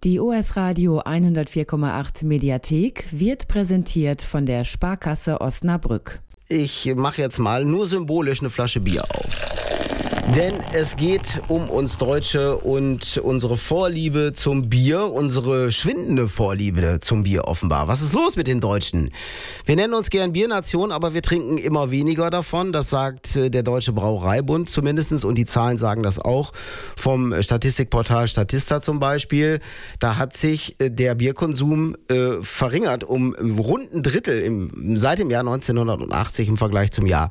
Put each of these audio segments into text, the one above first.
Die OS Radio 104,8 Mediathek wird präsentiert von der Sparkasse Osnabrück. Ich mache jetzt mal nur symbolisch eine Flasche Bier auf. Denn es geht um uns Deutsche und unsere Vorliebe zum Bier, unsere schwindende Vorliebe zum Bier offenbar. Was ist los mit den Deutschen? Wir nennen uns gern Biernation, aber wir trinken immer weniger davon. Das sagt der Deutsche Brauereibund zumindest und die Zahlen sagen das auch. Vom Statistikportal Statista zum Beispiel. Da hat sich der Bierkonsum verringert um rund ein Drittel seit dem Jahr 1980 im Vergleich zum Jahr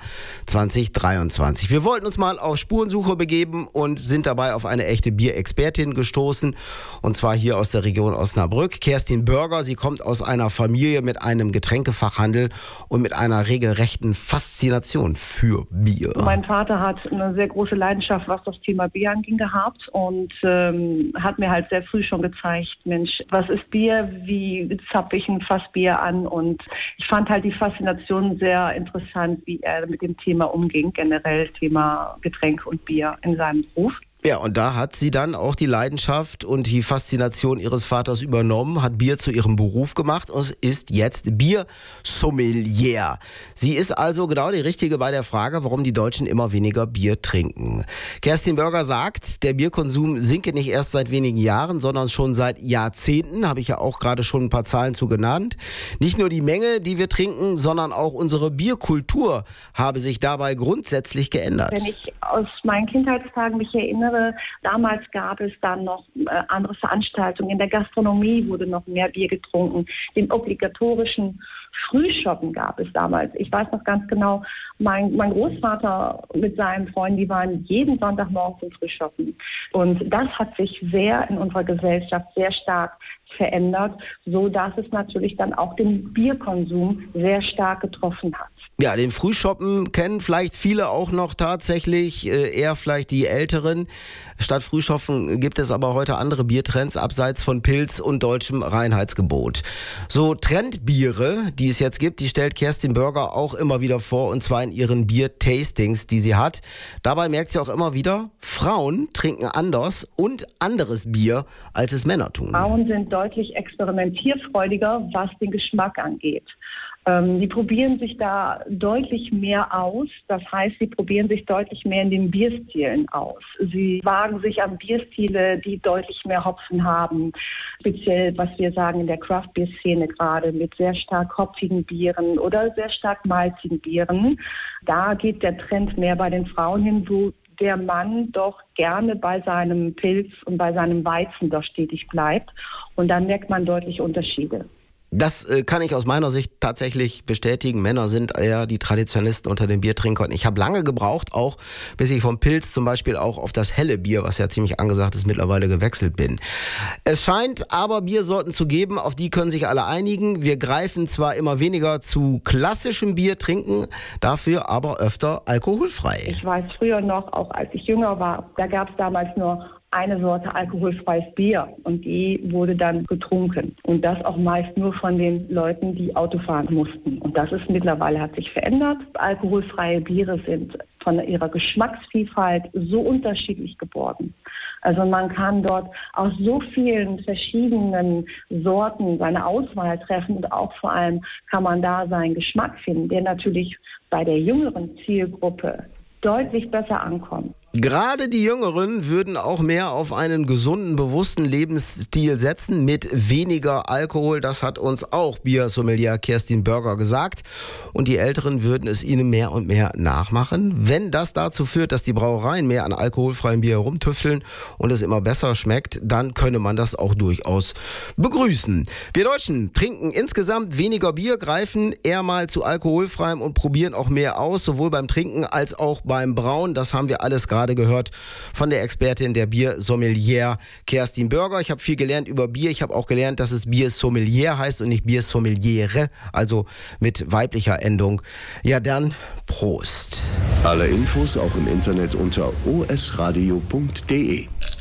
2023. Wir wollten uns mal auf Spurensuche begeben und sind dabei auf eine echte Bierexpertin gestoßen. Und zwar hier aus der Region Osnabrück. Kerstin Börger, sie kommt aus einer Familie mit einem Getränkefachhandel und mit einer regelrechten Faszination für Bier. Mein Vater hat eine sehr große Leidenschaft, was das Thema Bier anging, gehabt und hat mir halt sehr früh schon gezeigt, Mensch, was ist Bier, wie zapfe ich ein Fass Bier an, und ich fand halt die Faszination sehr interessant, wie er mit dem Thema umging, generell Thema Getränk und Bier in seinem Beruf. Ja, und da hat sie dann auch die Leidenschaft und die Faszination ihres Vaters übernommen, hat Bier zu ihrem Beruf gemacht und ist jetzt Biersommelier. Sie ist also genau die Richtige bei der Frage, warum die Deutschen immer weniger Bier trinken. Kerstin Börger sagt, der Bierkonsum sinke nicht erst seit wenigen Jahren, sondern schon seit Jahrzehnten, habe ich ja auch gerade schon ein paar Zahlen zu genannt. Nicht nur die Menge, die wir trinken, sondern auch unsere Bierkultur habe sich dabei grundsätzlich geändert. Wenn ich aus meinen Kindheitstagen mich erinnere, damals gab es dann noch andere Veranstaltungen. In der Gastronomie wurde noch mehr Bier getrunken. Den obligatorischen Frühschoppen gab es damals. Ich weiß noch ganz genau, mein Großvater mit seinen Freunden, die waren jeden Sonntagmorgen zum Frühschoppen. Und das hat sich sehr in unserer Gesellschaft sehr stark verändert, so dass es natürlich dann auch den Bierkonsum sehr stark getroffen hat. Ja, den Frühschoppen kennen vielleicht viele auch noch tatsächlich, eher vielleicht die Älteren. Statt Frühschoppen gibt es aber heute andere Biertrends abseits von Pilz und deutschem Reinheitsgebot. So Trendbiere, die es jetzt gibt, die stellt Kerstin Börger auch immer wieder vor, und zwar in ihren Bier-Tastings, die sie hat. Dabei merkt sie auch immer wieder, Frauen trinken anders und anderes Bier, als es Männer tun. Frauen sind deutlich experimentierfreudiger, was den Geschmack angeht. Die probieren sich da deutlich mehr aus. Das heißt, sie probieren sich deutlich mehr in den Bierstilen aus. Sie wagen sich an Bierstile, die deutlich mehr Hopfen haben. Speziell, was wir sagen in der Craft-Bier-Szene gerade, mit sehr stark hopfigen Bieren oder sehr stark malzigen Bieren. Da geht der Trend mehr bei den Frauen hin, wo der Mann doch gerne bei seinem Pilz und bei seinem Weizen doch stetig bleibt. Und dann merkt man deutlich Unterschiede. Das kann ich aus meiner Sicht tatsächlich bestätigen. Männer sind eher die Traditionalisten unter den Biertrinkern. Ich habe lange gebraucht, auch bis ich vom Pilz zum Beispiel auch auf das helle Bier, was ja ziemlich angesagt ist, mittlerweile gewechselt bin. Es scheint aber Biersorten zu geben, auf die können sich alle einigen. Wir greifen zwar immer weniger zu klassischem Bier trinken, dafür aber öfter alkoholfrei. Ich weiß früher noch, auch als ich jünger war, da gab es damals nur eine Sorte alkoholfreies Bier und die wurde dann getrunken. Und das auch meist nur von den Leuten, die Auto fahren mussten. Und das ist mittlerweile, hat sich verändert. Alkoholfreie Biere sind von ihrer Geschmacksvielfalt so unterschiedlich geworden. Also man kann dort aus so vielen verschiedenen Sorten seine Auswahl treffen und auch vor allem kann man da seinen Geschmack finden, der natürlich bei der jüngeren Zielgruppe deutlich besser ankommt. Gerade die Jüngeren würden auch mehr auf einen gesunden, bewussten Lebensstil setzen mit weniger Alkohol. Das hat uns auch Biersommelier Kerstin Börger gesagt. Und die Älteren würden es ihnen mehr und mehr nachmachen. Wenn das dazu führt, dass die Brauereien mehr an alkoholfreiem Bier herumtüfteln und es immer besser schmeckt, dann könne man das auch durchaus begrüßen. Wir Deutschen trinken insgesamt weniger Bier, greifen eher mal zu alkoholfreiem und probieren auch mehr aus, sowohl beim Trinken als auch beim Brauen. Das haben wir alles gerade gehört von der Expertin der Biersommelier Kerstin Börger. Ich habe viel gelernt über Bier. Ich habe auch gelernt, dass es Biersommelier heißt und nicht Biersommeliere, also mit weiblicher Endung. Ja, dann Prost. Alle Infos auch im Internet unter osradio.de.